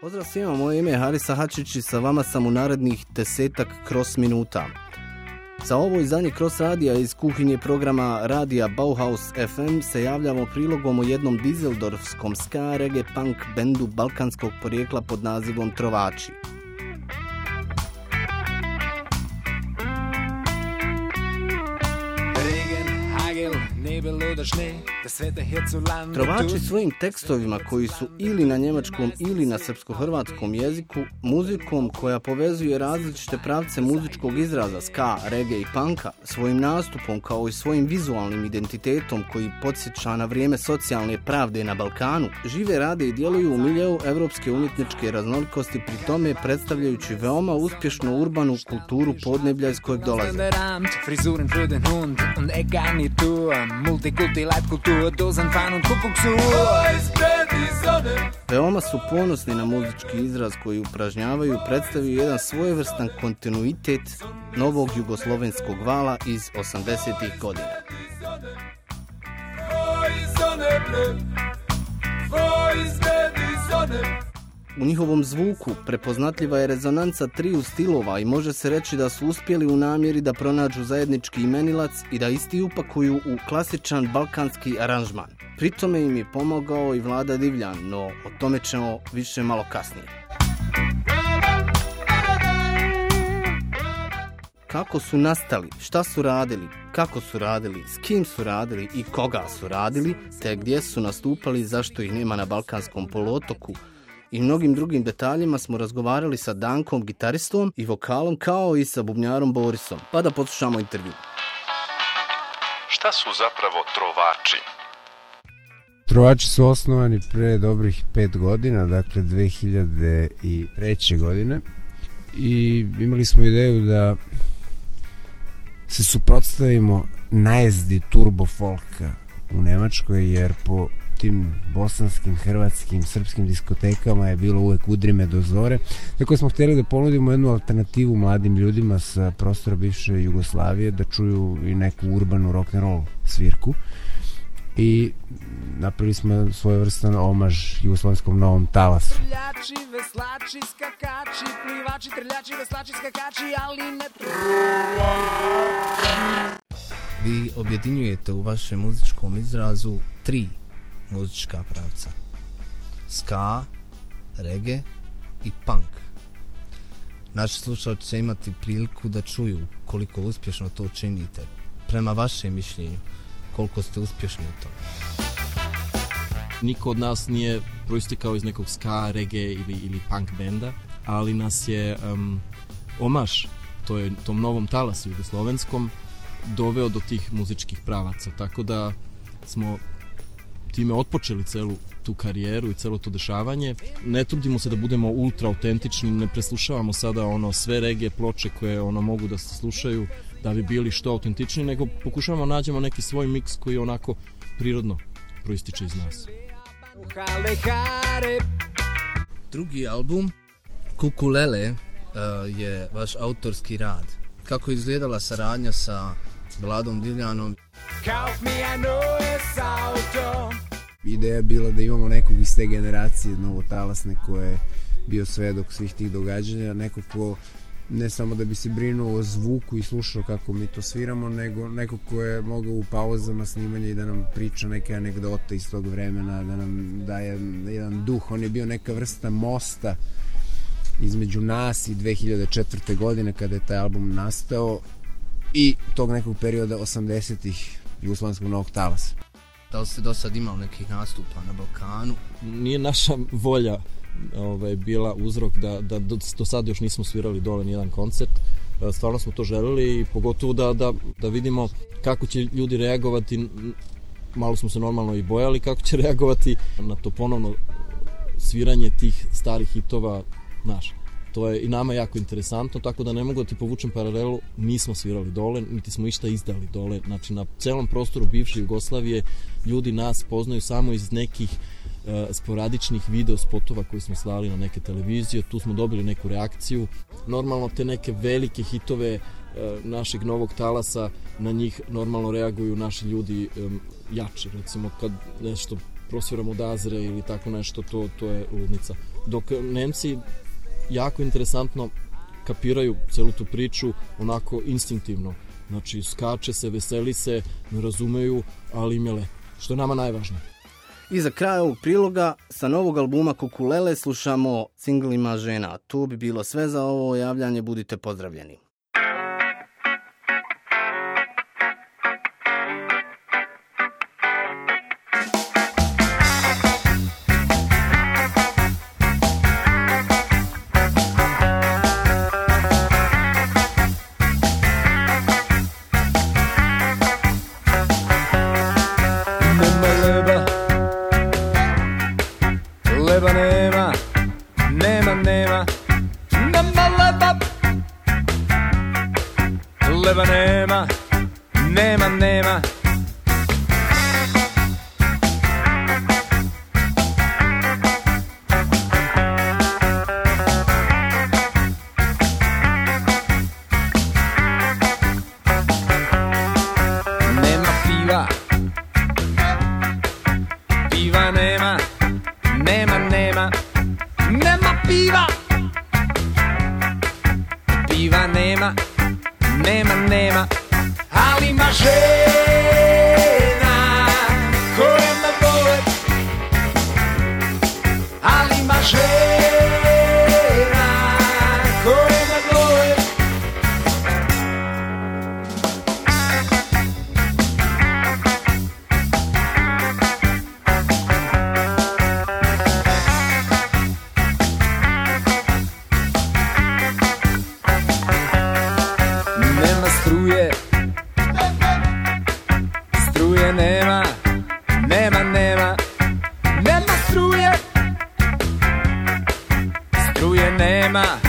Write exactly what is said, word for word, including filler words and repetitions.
Pozdrav svima, moje ime je Harisa Hačić i sa vama sam u narednih desetak cross minuta. Za ovo izdanje Cross radija iz kuhinje programa radija Bauhaus F M se javljamo prilogom o jednom dizeldorfskom ska reggae punk bendu balkanskog porijekla pod nazivom Trovači. Trovači svojim tekstovima koji su ili na njemačkom ili na srpsko-hrvatskom jeziku, muzikom koja povezuje različite pravce muzičkog izraza ska, reggae i punka, svojim nastupom kao i svojim vizualnim identitetom koji podsjeća na vrijeme socijalne pravde na Balkanu, žive, rade i djeluju u miljeu evropske umjetničke raznolikosti, pri tome predstavljajući veoma uspješnu urbanu kulturu podneblja iz kojeg dolaze. Veoma su ponosni na muzički izraz koji upražnjavaju i predstavljaju jedan svojevrstan kontinuitet novog jugoslovenskog vala iz osamdesetih godina. U njihovom zvuku prepoznatljiva je rezonanca triju stilova i može se reći da su uspjeli u namjeri da pronađu zajednički imenilac i da isti upakuju u klasičan balkanski aranžman. Pri tome im je pomogao i Vlada Divljan, no o tome ćemo više malo kasnije. Kako su nastali, šta su radili, kako su radili, s kim su radili i koga su radili, te gdje su nastupali, zašto ih nema na balkanskom poluotoku, i mnogim drugim detaljima smo razgovarali sa Dankom, gitaristom i vokalom, kao i sa bubnjarom Borisom. Pa da poslušamo intervju. Šta su zapravo Trovači? Trovači su osnovani pre dobrih pet godina, dakle dve hiljade treće. godine, i imali smo ideju da se suprotstavimo najezdi turbo folka u Nemačkoj, jer po tim bosanskim, hrvatskim, srpskim diskotekama je bilo uvek udrime do zore. Tako smo htjeli da ponudimo jednu alternativu mladim ljudima sa prostora bivše Jugoslavije, da čuju i neku urbanu rock'n'roll svirku. I napravili smo svojevrstan omaž jugoslovenskom novom talasu. Trljači, veslači, skakači, plivači, trljači, veslači, skakači, ali ne Vi objedinjujete u vašem muzičkom izrazu tri muzička pravca: ska, reggae i punk. Naši slušalci će imati priliku da čuju koliko uspješno to činite. Prema vašem mišljenju, koliko ste uspješni u tom? Niko od nas nije proistekao iz nekog ska, reggae ili, ili punk benda, ali nas je um, omaž to je, tom novom talasu jugoslovenskom doveo do tih muzičkih pravaca, tako da smo time otpočeli celu tu karijeru i celo to dešavanje. Ne trudimo se da budemo ultra autentični, ne preslušavamo sada ono sve reggae ploče koje ono mogu da se slušaju da bi bili što autentični, nego pokušavamo nađemo neki svoj miks koji onako prirodno proističe iz nas. Drugi album, Kukulele, uh, je vaš autorski rad. Kako je izgledala saradnja sa Vladom Divljanom? Ideja je bila da imamo nekog iz te generacije novotalasne koje je bio svedok svih tih događanja, neko ko ne samo da bi se brinuo o zvuku i slušao kako mi to sviramo, nego neko ko je mogao u pauzama snimanja i da nam priča neke anegdote iz tog vremena, da nam daje jedan duh. On je bio neka vrsta mosta između nas i dve hiljade četvrte. godine kada je taj album nastao i tog nekog perioda osamdesetih jugoslovenskog novog talasa. Da li ste do sad imali nekih nastupa na Balkanu? Nije naša volja ovaj, bila uzrok da, da do, do sad još nismo svirali dole nijedan koncert. Stvarno smo to želeli i pogotovo da, da, da vidimo kako će ljudi reagovati. Malo smo se normalno i bojali kako će reagovati na to ponovno sviranje tih starih hitova naš. To je i nama jako interesantno, tako da ne mogu da ti povučem paralelu, nismo svirali dole, niti smo išta izdali dole. Znači, na celom prostoru bivše Jugoslavije ljudi nas poznaju samo iz nekih uh, sporadičnih video spotova koji smo slali na neke televizije, tu smo dobili neku reakciju. Normalno te neke velike hitove uh, našeg novog talasa, na njih normalno reaguju naši ljudi um, jače. Recimo, kad nešto prosviram od Azre ili tako nešto, to, to je ludnica. Dok Nemci jako interesantno kapiraju celu tu priču onako instinktivno. Znači, skače se, veseli se, ne razumeju, ali im je lepo. Što je nama najvažnije. I za kraj ovog priloga, sa novog albuma Kukulele slušamo singlima žena. To bi bilo sve za ovo javljanje, budite pozdravljeni. Leba nema, nema, nema, nema leba. Leba nema, nema, nema. Nema piva, piva nema. Nema, nema, nema piva. Piva nema, nema, nema. Ali ima žena koja me vole. Ali ima žena koja me vole. Nema struje, struje nema, nema, nema, nema struje, struje nema.